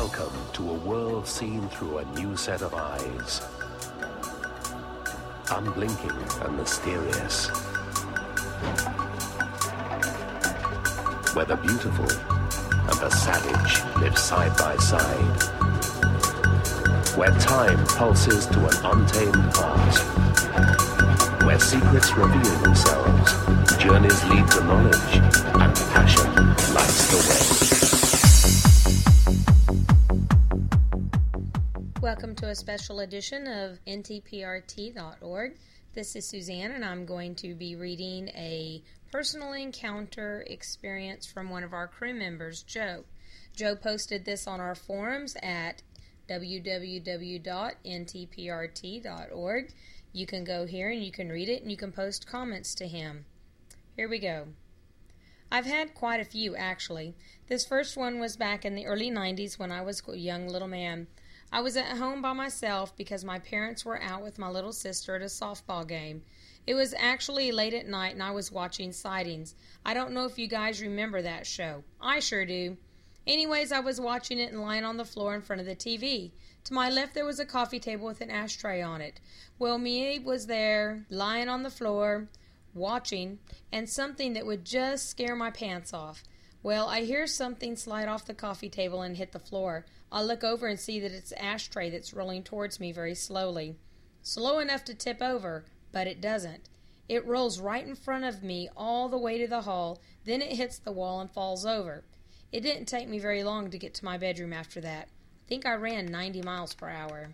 Welcome to a world seen through a new set of eyes. Unblinking and mysterious. Where the beautiful and the savage live side by side. Where time pulses to an untamed past. Where secrets reveal themselves, journeys lead to knowledge, and passion lights the way. Welcome to a special edition of ntprt.org. This is Suzanne, and I'm going to be reading a personal encounter experience from one of our crew members, Joe. Joe posted this on our forums at www.ntprt.org. You can go here and you can read it and you can post comments to him. Here we go. I've had quite a few, actually. This first one was back in the early 90s when I was a young little man. I was at home by myself because my parents were out with my little sister at a softball game. It was actually late at night and I was watching Sightings. I don't know if you guys remember that show. I sure do. Anyways, I was watching it and lying on the floor in front of the TV. To my left there was a coffee table with an ashtray on it. Well, me was there, lying on the floor, watching, and something that would just scare my pants off. Well, I hear something slide off the coffee table and hit the floor. I look over and see that it's an ashtray that's rolling towards me very slowly. Slow enough to tip over, but it doesn't. It rolls right in front of me all the way to the hall, then it hits the wall and falls over. It didn't take me very long to get to my bedroom after that. I think I ran 90 miles per hour.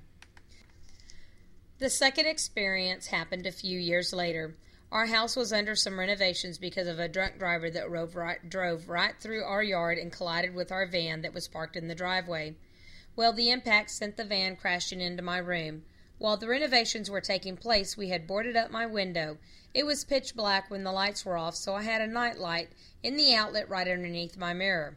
The second experience happened a few years later. Our house was under some renovations because of a drunk driver that drove right through our yard and collided with our van that was parked in the driveway. Well, the impact sent the van crashing into my room. While the renovations were taking place, we had boarded up my window. It was pitch black when the lights were off, so I had a night light in the outlet right underneath my mirror.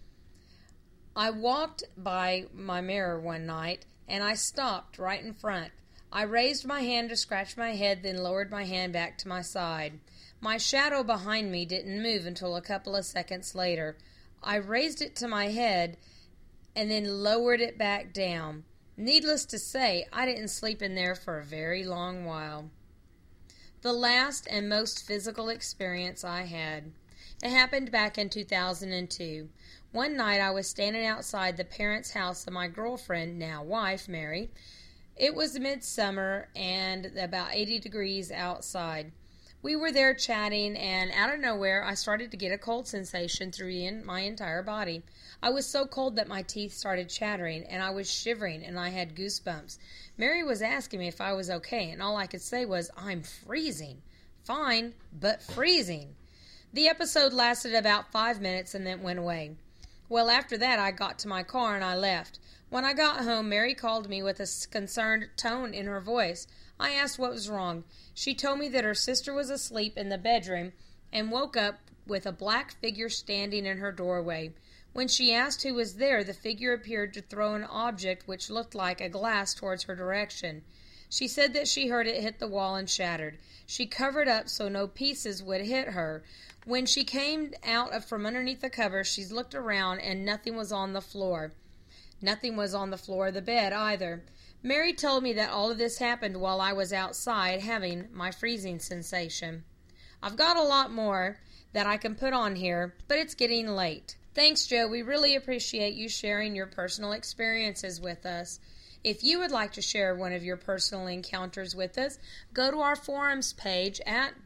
I walked by my mirror one night, and I stopped right in front. I raised my hand to scratch my head, then lowered my hand back to my side. My shadow behind me didn't move until a couple of seconds later. I raised it to my head, and then lowered it back down. Needless to say, I didn't sleep in there for a very long while. The last and most physical experience I had. It happened back in 2002. One night I was standing outside the parents' house of my girlfriend, now wife, Mary. It was midsummer and about 80 degrees outside. We were there chatting, and out of nowhere I started to get a cold sensation through my entire body. I was so cold that my teeth started chattering, and I was shivering, and I had goosebumps. Mary was asking me if I was okay, and all I could say was, "I'm freezing." Fine, but freezing. The episode lasted about 5 minutes and then went away. Well, after that, I got to my car and I left. When I got home, Mary called me with a concerned tone in her voice. I asked what was wrong. She told me that her sister was asleep in the bedroom and woke up with a black figure standing in her doorway. When she asked who was there, the figure appeared to throw an object which looked like a glass towards her direction. She said that she heard it hit the wall and shattered. She covered up so no pieces would hit her. When she came out from underneath the cover, she looked around and nothing was on the floor. Nothing was on the floor of the bed either. Mary told me that all of this happened while I was outside having my freezing sensation. I've got a lot more that I can put on here, but it's getting late. Thanks, Joe. We really appreciate you sharing your personal experiences with us. If you would like to share one of your personal encounters with us, go to our forums page at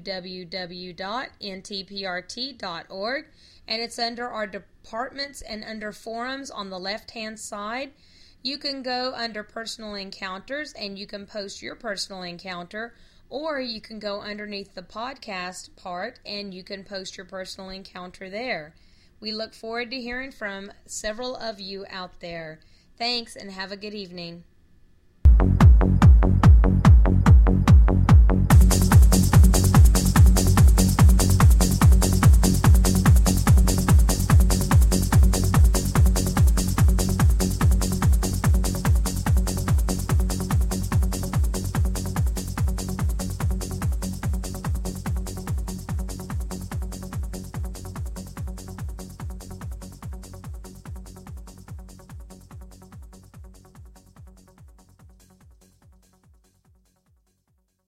www.ntprt.org, and it's under our departments and under forums on the left-hand side. You can go under personal encounters and you can post your personal encounter, or you can go underneath the podcast part and you can post your personal encounter there. We look forward to hearing from several of you out there. Thanks, and have a good evening.